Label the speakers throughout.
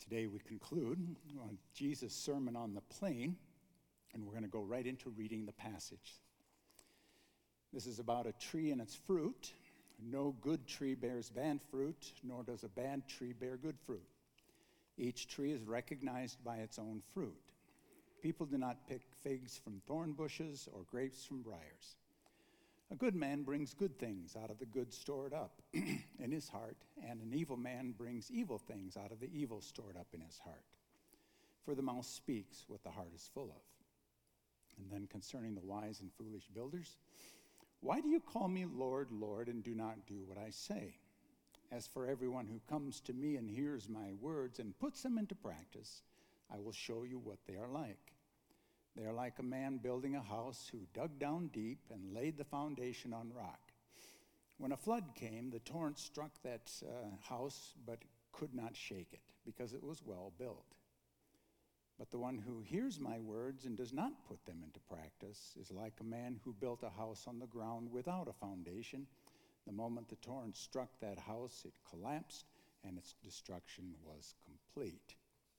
Speaker 1: Today we conclude on Jesus' Sermon on the Plain, and we're going to go right into reading the passage. This is about a tree and its fruit. No good tree bears bad fruit, nor does a bad tree bear good fruit. Each tree is recognized by its own fruit. People do not pick figs from thorn bushes or grapes from briars. A good man brings good things out of the good stored up in his heart, and an evil man brings evil things out of the evil stored up in his heart. For the mouth speaks what the heart is full of. And then concerning the wise and foolish builders, why do you call me Lord, Lord, and do not do what I say? As for everyone who comes to me and hears my words and puts them into practice, I will show you what they are like. They are like a man building a house who dug down deep and laid the foundation on rock. When a flood came, the torrent struck that house, but could not shake it, because it was well built. But the one who hears my words and does not put them into practice is like a man who built a house on the ground without a foundation. The moment the torrent struck that house, it collapsed, and its destruction was complete.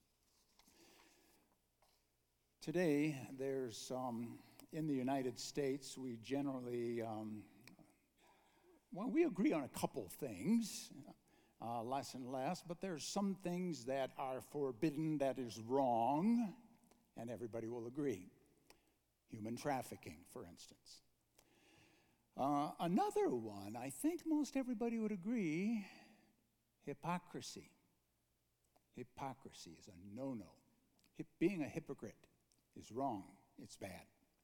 Speaker 1: Today, there's, in the United States, we generally, we agree on a couple things, less and less, but there's some things that are forbidden, that is wrong, and everybody will agree. Human trafficking, for instance. Another one, I think most everybody would agree, hypocrisy. Hypocrisy is a no-no. Being a hypocrite is wrong. It's bad.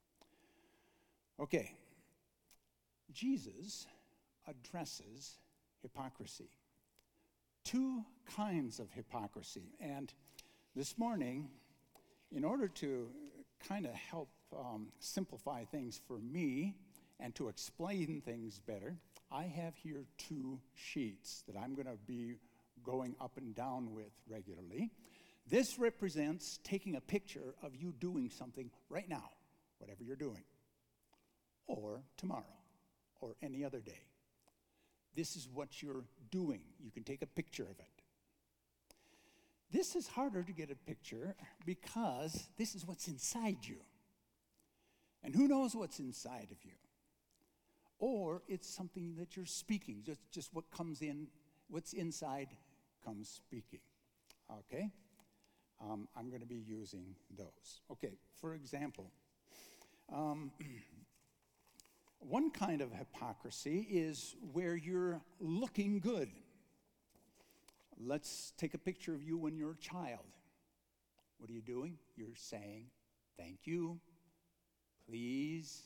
Speaker 1: Okay. Jesus addresses hypocrisy. Two kinds of hypocrisy. And this morning, in order to kind of help simplify things for me and to explain things better, I have here two sheets that I'm going to be going up and down with regularly. This represents taking a picture of you doing something right now, whatever you're doing, or tomorrow, or any other day. This is what you're doing. You can take a picture of it. This is harder to get a picture because this is what's inside you. And who knows what's inside of you? Or it's something that you're speaking, just what comes in, what's inside comes speaking. Okay? I'm going to be using those. Okay, for example, one kind of hypocrisy is where you're looking good. Let's take a picture of you when you're a child. What are you doing? You're saying, thank you, please,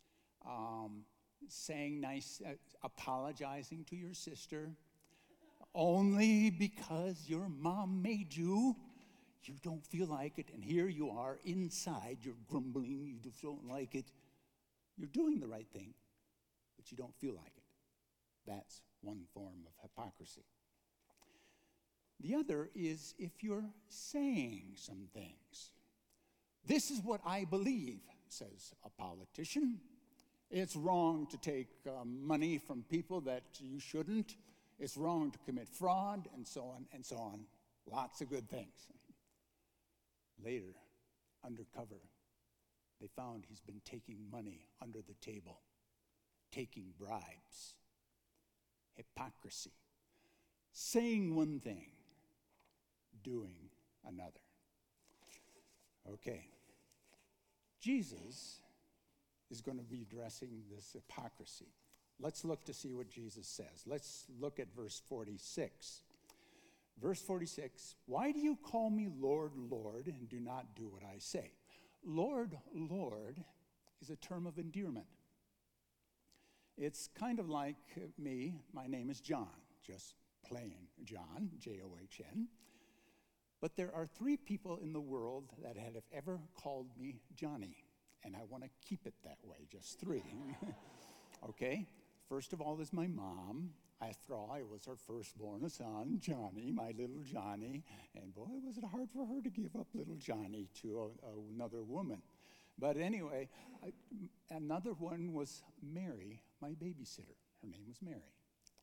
Speaker 1: saying nice, apologizing to your sister, only because your mom made you. You don't feel like it, and here you are inside, you're grumbling, you just don't like it. You're doing the right thing, but you don't feel like it. That's one form of hypocrisy. The other is if you're saying some things. This is what I believe, says a politician. It's wrong to take money from people that you shouldn't. It's wrong to commit fraud, and so on and so on. Lots of good things. Later, undercover, they found he's been taking money under the table, taking bribes. Hypocrisy. Saying one thing, doing another. Okay. Jesus is going to be addressing this hypocrisy. Let's look to see what Jesus says. Let's look at verse 46. Verse 46, why do you call me Lord, Lord, and do not do what I say? Lord, Lord is a term of endearment. It's kind of like me. My name is John, just plain John, John. But there are 3 people in the world that have ever called me Johnny, and I want to keep it that way, just 3. Okay? First of all, there's my mom. After all, I was her firstborn son, Johnny, my little Johnny. And boy, was it hard for her to give up little Johnny to another woman. But anyway, another one was Mary, my babysitter. Her name was Mary.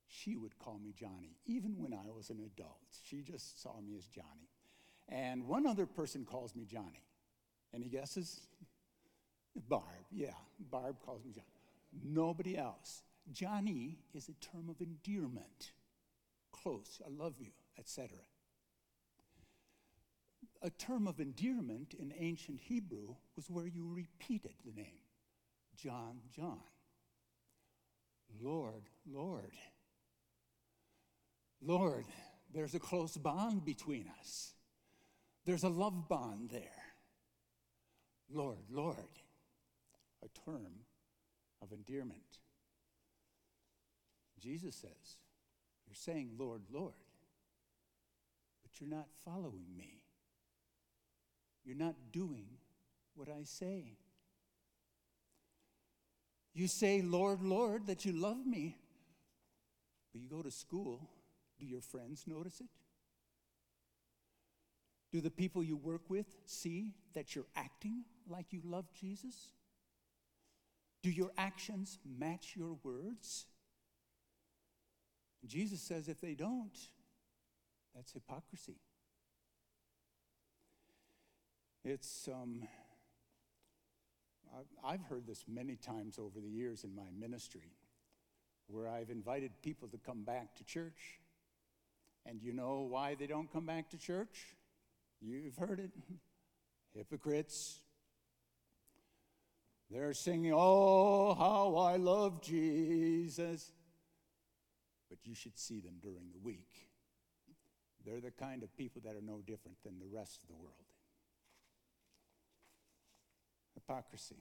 Speaker 1: she would call me Johnny, even when I was an adult. She just saw me as Johnny. And one other person calls me Johnny. Any guesses? Barb. Yeah, Barb calls me Johnny. Nobody else. Johnny is a term of endearment. Close, I love you, etc. A term of endearment in ancient Hebrew was where you repeated the name. John, John. Lord, Lord. Lord, there's a close bond between us. There's a love bond there. Lord, Lord. A term of endearment. Jesus says, you're saying, Lord, Lord, but you're not following me. You're not doing what I say. You say, Lord, Lord, that you love me, but you go to school. Do your friends notice it? Do the people you work with see that you're acting like you love Jesus? Do your actions match your words? Jesus says if they don't, that's hypocrisy. I've heard this many times over the years in my ministry, where I've invited people to come back to church. And you know why they don't come back to church? You've heard it. Hypocrites. They're singing, oh, how I love Jesus. But you should see them during the week. They're the kind of people that are no different than the rest of the world. Hypocrisy.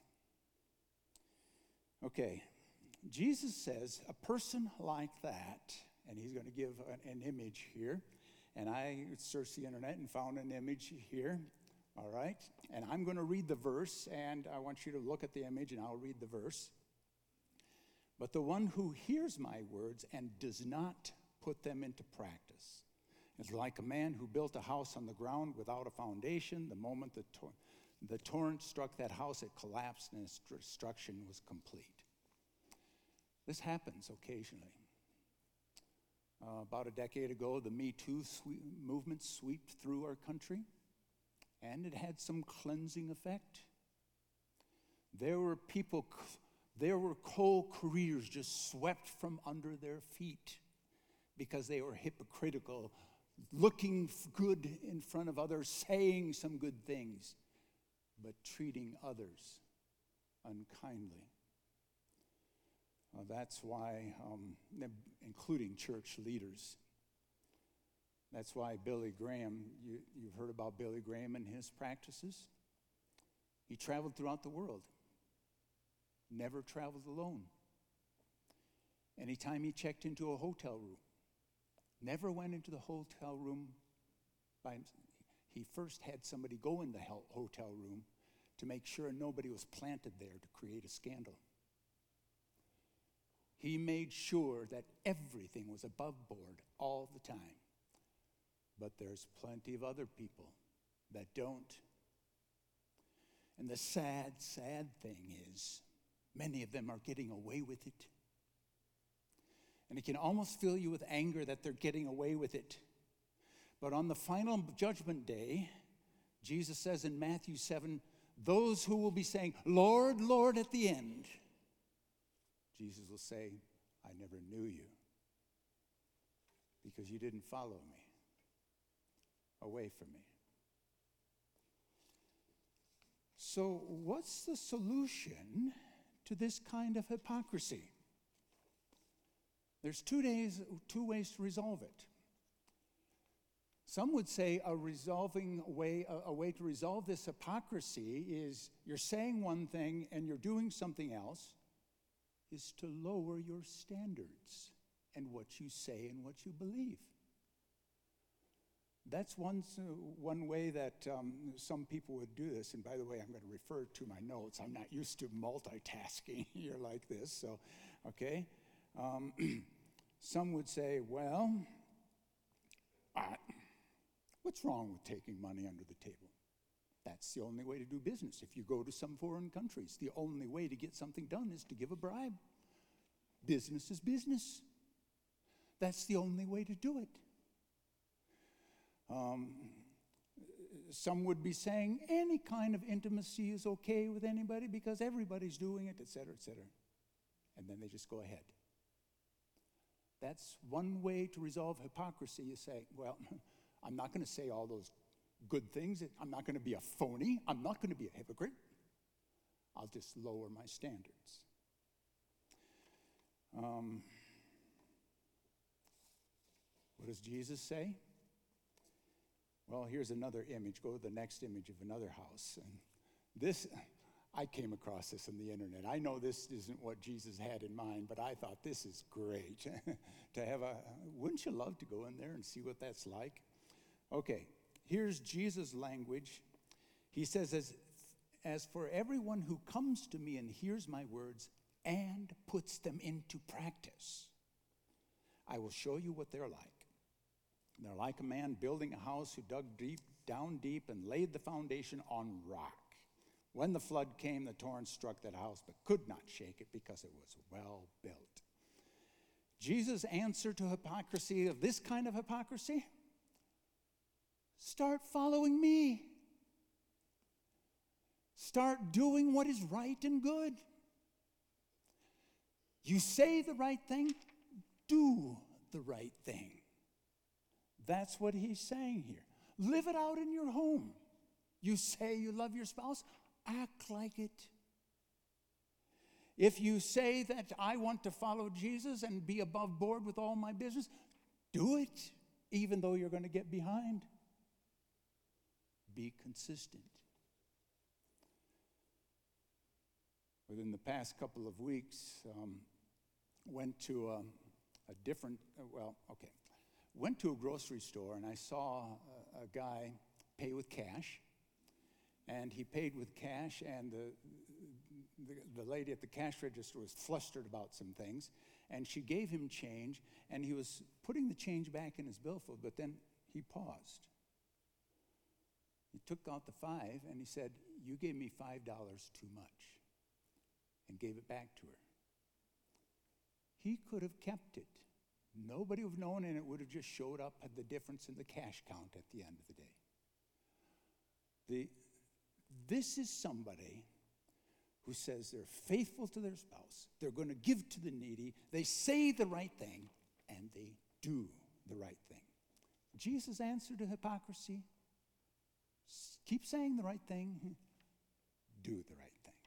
Speaker 1: Okay, Jesus says a person like that, and he's going to give an image here, and I searched the internet and found an image here, all right? And I'm going to read the verse, and I want you to look at the image, and I'll read the verse. But the one who hears my words and does not put them into practice is like a man who built a house on the ground without a foundation. The moment the torrent struck that house, it collapsed and its destruction was complete. This happens occasionally. About a decade ago, the Me Too movement swept through our country, and it had some cleansing effect. There were whole careers just swept from under their feet because they were hypocritical, looking good in front of others, saying some good things, but treating others unkindly. That's why, including church leaders, that's why Billy Graham, you've heard about Billy Graham and his practices. He traveled throughout the world, never traveled alone. Anytime he checked into a hotel room, never went into the hotel room by himself. He first had somebody go in the hotel room to make sure nobody was planted there to create a scandal. He made sure that everything was above board all the time. But there's plenty of other people that don't. And the sad, sad thing is, many of them are getting away with it. And it can almost fill you with anger that they're getting away with it. But on the final judgment day, Jesus says in Matthew 7, those who will be saying, Lord, Lord, at the end, Jesus will say, I never knew you because you didn't follow me. Away from me. So what's the solution to this kind of hypocrisy? There's two ways to resolve it. Some would say a way to resolve this hypocrisy is you're saying one thing and you're doing something else, is to lower your standards and what you say and what you believe. That's one way that some people would do this. And by the way, I'm going to refer to my notes. I'm not used to multitasking here like this, so, okay. Some would say, well, what's wrong with taking money under the table? That's the only way to do business. If you go to some foreign countries, the only way to get something done is to give a bribe. Business is business. That's the only way to do it. Some would be saying any kind of intimacy is okay with anybody because everybody's doing it, etc., etc. And then they just go ahead. That's one way to resolve hypocrisy. You say, well, I'm not going to say all those good things. I'm not going to be a phony. I'm not going to be a hypocrite. I'll just lower my standards. What does Jesus say? Well, here's another image. Go to the next image of another house. And this, I came across this on the internet. I know this isn't what Jesus had in mind, but I thought this is great. To have wouldn't you love to go in there and see what that's like? Okay, here's Jesus' language. He says, as for everyone who comes to me and hears my words and puts them into practice, I will show you what they're like. They're like a man building a house who dug down deep and laid the foundation on rock. When the flood came, the torrent struck that house, but could not shake it because it was well built. Jesus' answer to hypocrisy, of this kind of hypocrisy: start following me. Start doing what is right and good. You say the right thing, do the right thing. That's what he's saying here. Live it out in your home. You say you love your spouse, act like it. If you say that I want to follow Jesus and be above board with all my business, do it, even though you're going to get behind. Be consistent. Within the past couple of weeks, went to went to a grocery store, and I saw a guy pay with cash. And he paid with cash, and the lady at the cash register was flustered about some things, and she gave him change, and he was putting the change back in his billfold, but then he paused. He took out the $5, and he said, "You gave me $5 too much," and gave it back to her. He could have kept it. Nobody would have known, and it would have just showed up at the difference in the cash count at the end of the day. This is somebody who says they're faithful to their spouse, they're going to give to the needy, they say the right thing, and they do the right thing. Jesus' answer to hypocrisy: keep saying the right thing, do the right thing.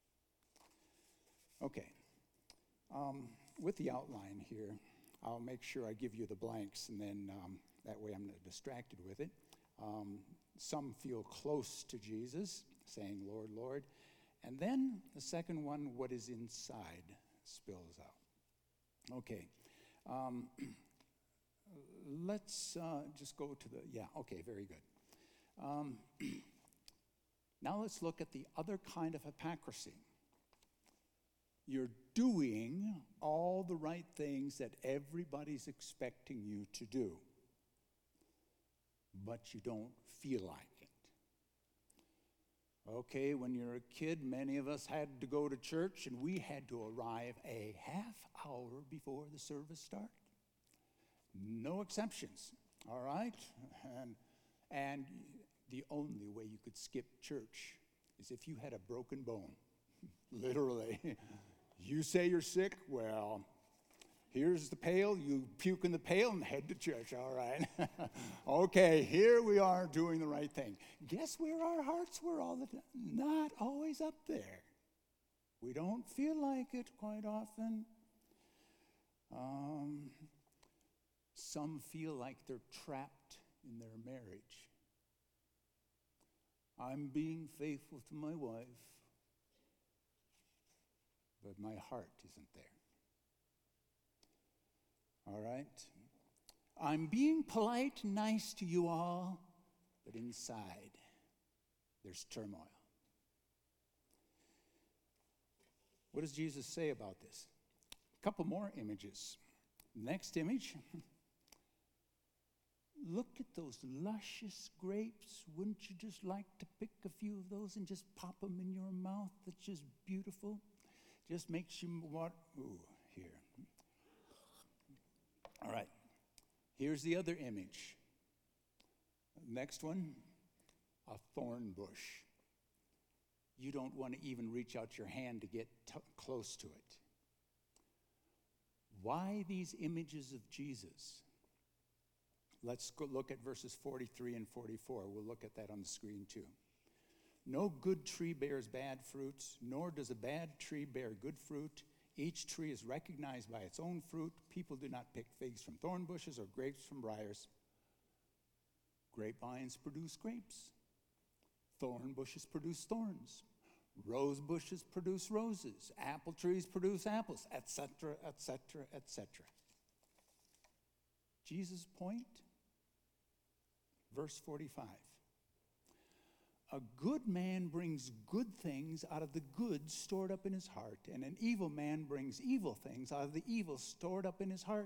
Speaker 1: Okay. With the outline here, I'll make sure I give you the blanks, and then that way I'm not distracted with it. Some feel close to Jesus, saying, "Lord, Lord." And then the second one, what is inside, spills out. Okay. Let's just go to very good. Now let's look at the other kind of hypocrisy. You're doing all the right things that everybody's expecting you to do, but you don't feel like it. Okay, when you're a kid, many of us had to go to church, and we had to arrive a half hour before the service started. No exceptions, all right? And the only way you could skip church is if you had a broken bone, literally. You say you're sick, well, here's the pail, you puke in the pail and head to church, all right? Okay, here we are doing the right thing. Guess where our hearts were all the time? Not always up there. We don't feel like it quite often. Some feel like they're trapped in their marriage. I'm being faithful to my wife, but my heart isn't there. All right? I'm being polite, nice to you all, but inside, there's turmoil. What does Jesus say about this? A couple more images. Next image. Look at those luscious grapes. Wouldn't you just like to pick a few of those and just pop them in your mouth? That's just beautiful. Just makes you want, here. All right. Here's the other image. Next one, a thorn bush. You don't want to even reach out your hand to get close to it. Why these images of Jesus? Let's go look at verses 43 and 44. We'll look at that on the screen too. No good tree bears bad fruits, nor does a bad tree bear good fruit. Each tree is recognized by its own fruit. People do not pick figs from thorn bushes or grapes from briars. Grapevines produce grapes. Thorn bushes produce thorns. Rose bushes produce roses. Apple trees produce apples, etc., etc., etc. Jesus' point? Verse 45. A good man brings good things out of the good stored up in his heart, and an evil man brings evil things out of the evil stored up in his heart.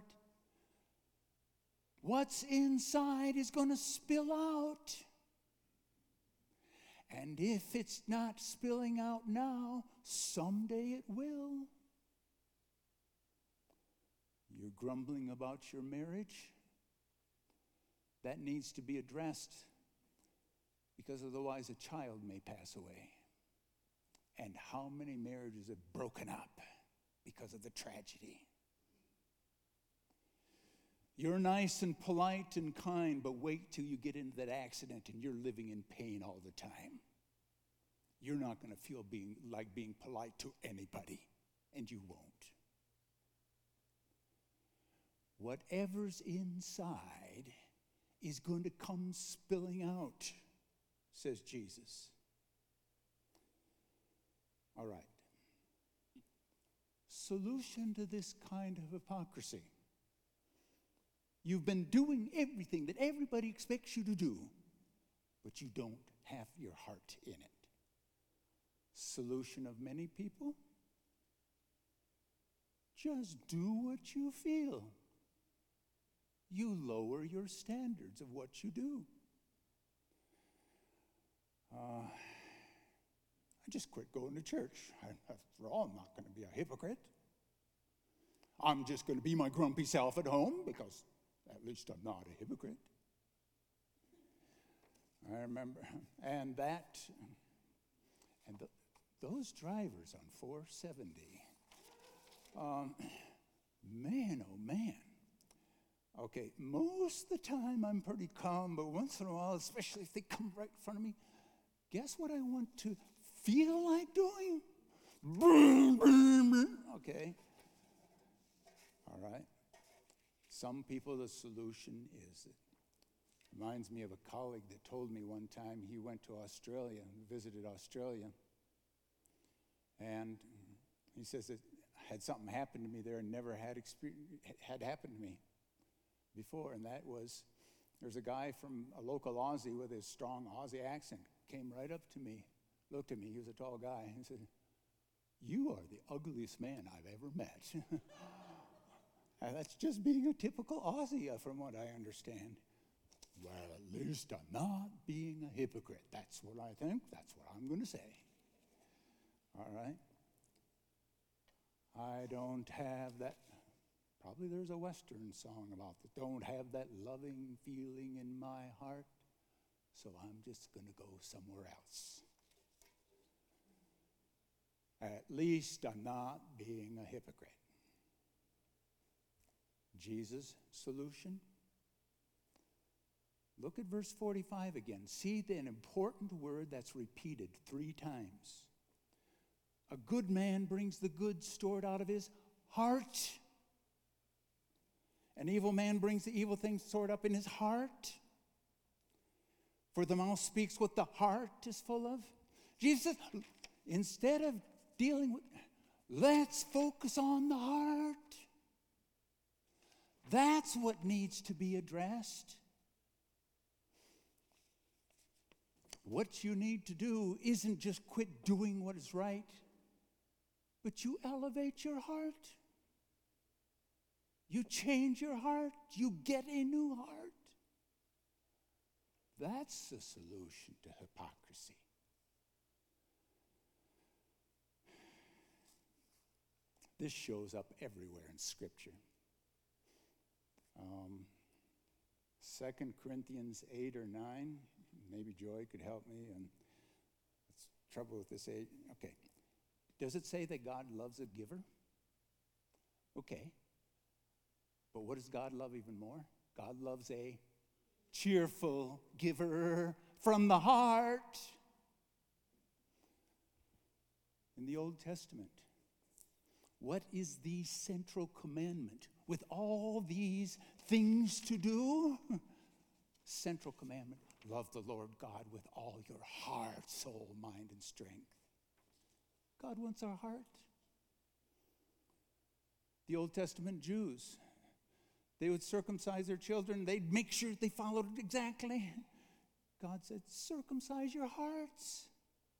Speaker 1: What's inside is going to spill out. And if it's not spilling out now, someday it will. You're grumbling about your marriage? That needs to be addressed, because otherwise a child may pass away. And how many marriages have broken up because of the tragedy? You're nice and polite and kind, but wait till you get into that accident and you're living in pain all the time. You're not going to feel like being polite to anybody, and you won't. Whatever's inside is going to come spilling out, says Jesus. All right. Solution to this kind of hypocrisy. You've been doing everything that everybody expects you to do, but you don't have your heart in it. Solution of many people? Just do what you feel. You lower your standards of what you do. I just quit going to church. After all, I'm not going to be a hypocrite. I'm just going to be my grumpy self at home, because at least I'm not a hypocrite. I remember, those drivers on 470, man, oh man. Okay, most of the time I'm pretty calm, but once in a while, especially if they come right in front of me, guess what I want to feel like doing? Okay. All right. Some people, the solution is, it reminds me of a colleague that told me one time he went to Australia and visited Australia. And he says it had something happen to me there and never had happened to me before. And that was, there's a guy from a local Aussie with his strong Aussie accent, came right up to me, looked at me, he was a tall guy, and he said, "You are the ugliest man I've ever met." And that's just being a typical Aussie, from what I understand. Well, at least I'm not being a hypocrite. That's what I think. That's what I'm going to say. All right? I don't have that. Probably there's a Western song about that. Don't have that loving feeling in my heart, so I'm just going to go somewhere else. At least I'm not being a hypocrite. Jesus' solution? Look at verse 45 again. See an important word that's repeated 3 times. A good man brings the good stored out of his heart. An evil man brings the evil things stored up in his heart. For the mouth speaks what the heart is full of. Jesus says, instead of dealing with, let's focus on the heart. That's what needs to be addressed. What you need to do isn't just quit doing what is right, but you elevate your heart. You change your heart. You get a new heart. That's the solution to hypocrisy. This shows up everywhere in Scripture. Um, 2 Corinthians 8 or 9. Maybe Joy could help me. And it's trouble with this 8. Okay. Does it say that God loves a giver? Okay. But what does God love even more? God loves a cheerful giver from the heart. In the Old Testament, what is the central commandment with all these things to do? Central commandment, love the Lord God with all your heart, soul, mind, and strength. God wants our heart. The Old Testament Jews, they would circumcise their children. They'd make sure they followed it exactly. God said, circumcise your hearts.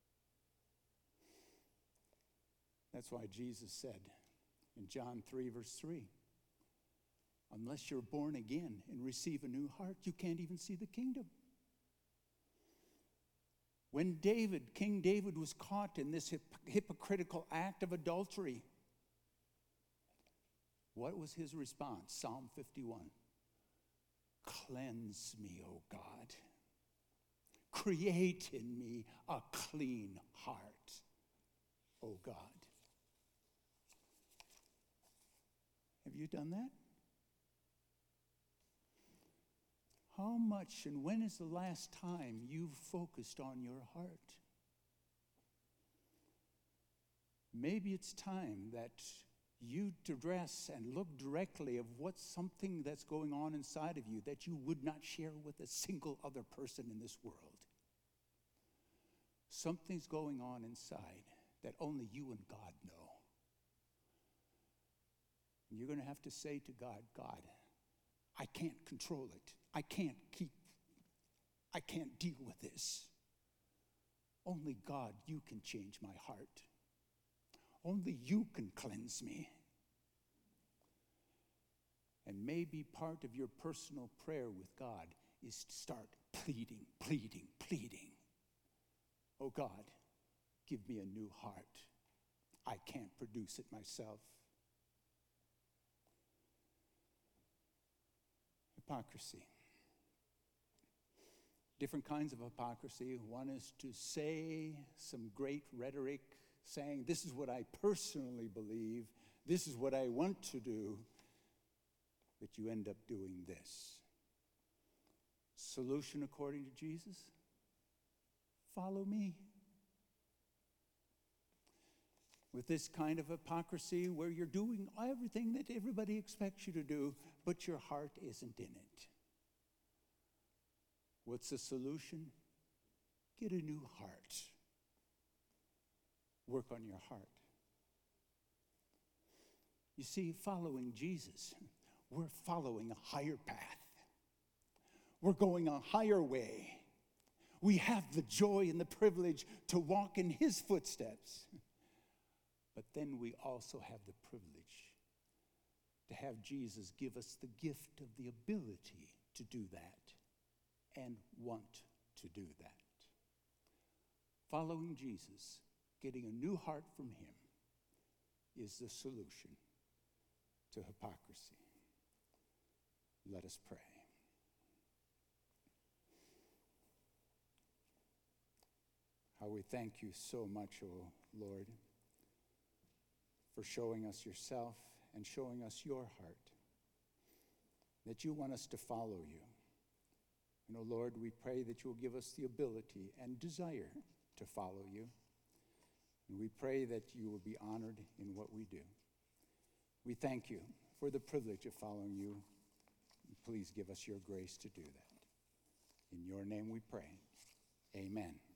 Speaker 1: That's why Jesus said in John 3, verse 3, unless you're born again and receive a new heart, you can't even see the kingdom. When King David was caught in this hypocritical act of adultery, what was his response? Psalm 51. Cleanse me, O God. Create in me a clean heart, O God. Have you done that? How much and when is the last time you've focused on your heart? Maybe it's time that you address and look directly of what's something that's going on inside of you that you would not share with a single other person in this world. Something's going on inside that only you and God know. And you're going to have to say to God, God, I can't control it. I can't deal with this. Only God, you can change my heart. Only you can cleanse me. And maybe part of your personal prayer with God is to start pleading. Oh God, give me a new heart. I can't produce it myself. Hypocrisy. Different kinds of hypocrisy. One is to say some great rhetoric, saying, this is what I personally believe, this is what I want to do, but you end up doing this. Solution according to Jesus? Follow me. With this kind of hypocrisy where you're doing everything that everybody expects you to do, but your heart isn't in it. What's the solution? Get a new heart. Work on your heart. You see, following Jesus, we're following a higher path. We're going a higher way. We have the joy and the privilege to walk in his footsteps. But then we also have the privilege to have Jesus give us the gift of the ability to do that and want to do that. Following Jesus, getting a new heart from him, is the solution to hypocrisy. Let us pray. How we thank you so much, O Lord, for showing us yourself and showing us your heart, that you want us to follow you. And, O Lord, we pray that you will give us the ability and desire to follow you. And we pray that you will be honored in what we do. We thank you for the privilege of following you. Please give us your grace to do that. In your name we pray. Amen.